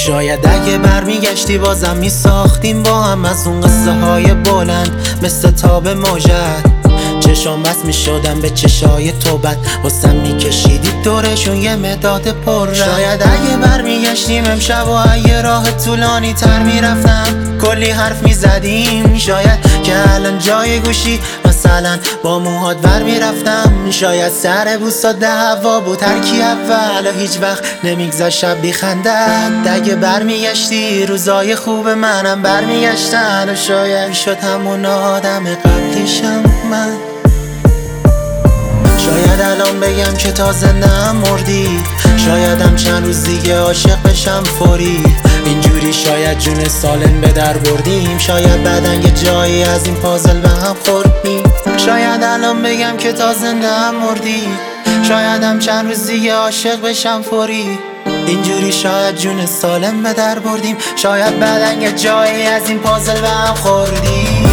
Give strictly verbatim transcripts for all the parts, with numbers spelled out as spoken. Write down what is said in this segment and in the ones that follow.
شاید اگه برمیگشتی بازم میساختیم با هم از اون قصه های بلند مثل تاب موجت. چشام بس میشدم به چشای تو بد واسم میکشیدی دورشون یه مداد پر. شاید اگه برمیگشتیم امشب و اگه راه طولانی تر میرفتم کلی حرف میزدیم. شاید که الان جای گوشی مثلا با موهات ور میرفتم. شاید سر بوسا دعوا بود هر کی اول و هیچ وقت نمیگذشت شب بیخندد. اگه برمیگشتی روزای خوب منم برمیگشتن و شاید شد همون آدم قبلیشم من. شاید الان بگم که تا زنده هم مردی، شایدم چند روز دیگه عاشق بشم فوری. اینجوری شاید جون سالم به در بردیم، شاید بعدن یه جایی از این پازل به هم خوردیم. شاید الان بگم که تا زنده هم مردی، شایدم چند روز دیگه عاشق بشم فوری. اینجوری شاید جون سالم به در بردیم، شاید بعدن یه جایی از این پازل به هم خوردیم.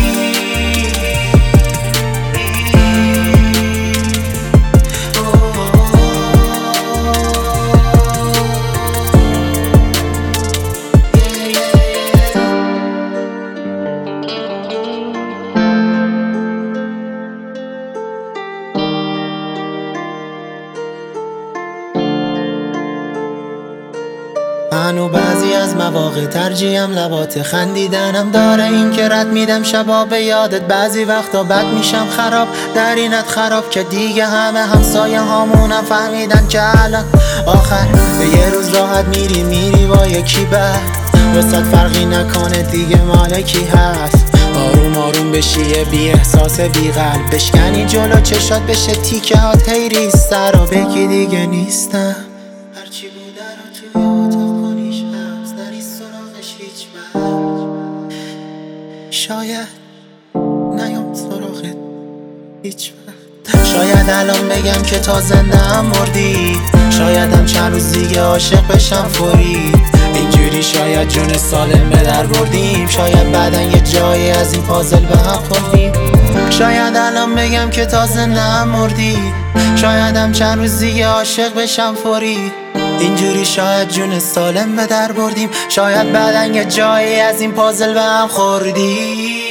منو بعضی از مواقع ترجیحم لبات خندیدنم داره، این که رد میدم شبا به یادت. بعضی وقتا بد میشم خراب در اینت خراب که دیگه همه همسایه هامونم فهمیدن که الان آخر به یه روز راحت میری میری با یکی بعد وسط فرقی نکنه دیگه مال کی هست. آروم آروم بشی یه بی احساس بی قلب بشکنی جلو چشات بشه تیکه هات هی سر و بگی دیگه نیستم. هرچی بوده رو توی اتاق کنیش حبس نری سراغش هیچ وقت. شاید نیام سراغت هیچ وقت. شاید الان بگم که تا زنده هم مردی، شایدم چند روز دیگه عاشق بشم فوری. اینجوری شاید جون سالم به در بردیم، شاید بعدن یه جایی از این پازل به هم خوردیم. شاید الان بگم که تا زنده هم مردی، شایدم چند روز دیگه عاشق بشم فوری. اینجوری شاید جون سالم به در بردیم، شاید بعدن یه جایی از این پازل به هم خوردیم.